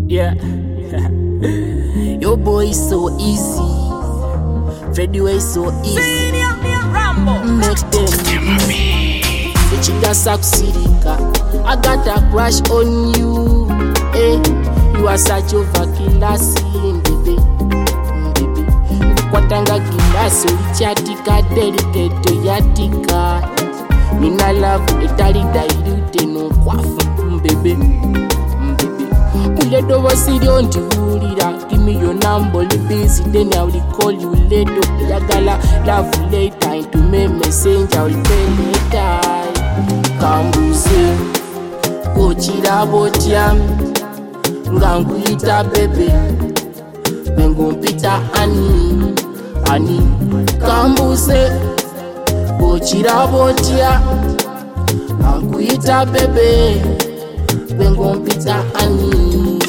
Yeah. Your boy is so easy. Freddy way so easy. Make them the chica succeedika. I got a crush on you. Hey, you are such a vakilasi, baby. Kwatanga kilasi ulichatika delicate yatika. Nina love itali dilute no kwafu, baby. Uledo wasiri ndihulira. Give me your number, li busy, then I will call you later. Yagala love later, into me messenger, I will pay later. Kambuze, kochira botia, nganguita bebe, bengompita ani. Kambuze, kochira botia, nganguita bebe, bengompita ani.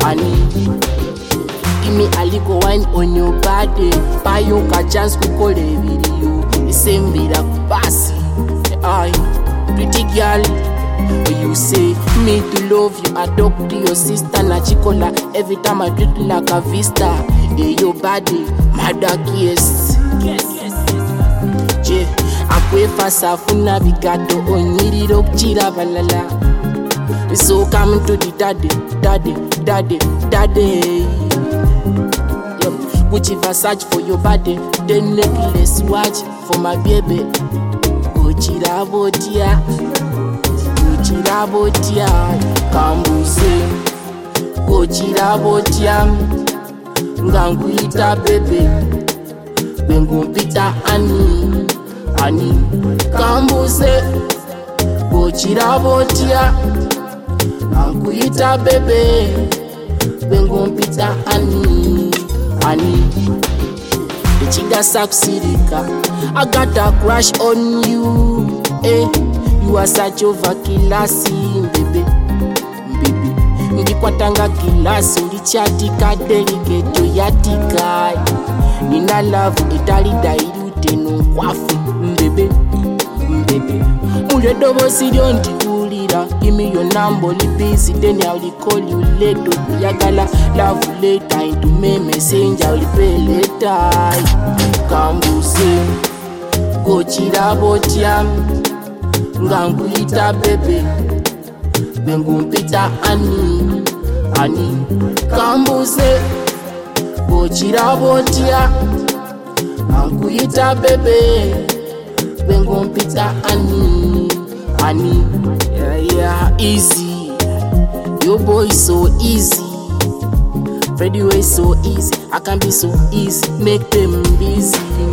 Give me a little wine on your body. Buy you a chance to call a video. The same vida kubasi. Ay, pretty girl. You say me to love you. Adopt your sister na chikola. Every time I treat like a vista. Hey, your body, mother kiss. Je, akwe fasa funa bigato onyiriro kuchira balala. So come to the daddy. Gucci Versace for your body, then necklace watch for my baby. Kochira botia, kambuze. Kochira botia, nganguita baby, bengompita ani. Kambuze, kochira botia, nganguita baby, bengompita ani. The chica succeedika. I got a crush on you. Hey, you are such a vakilasi, baby. Ndikwatanga kilasi ulichatika delicate yatika. Nina love itali dilute no kwafu, baby. Uledo wasiri ndihulira. Give me your number, li busy, then I will call you later. Yagala love later, into me messenger, I will pay later. Kambuze, kochira botia, nganguita bebe, bengompita ani. Kambuze, kochira botia, nganguita bebe, bengompita ani. Yeah, easy. Your boy is so easy. Freddy way so easy. I can be so easy. Make them busy.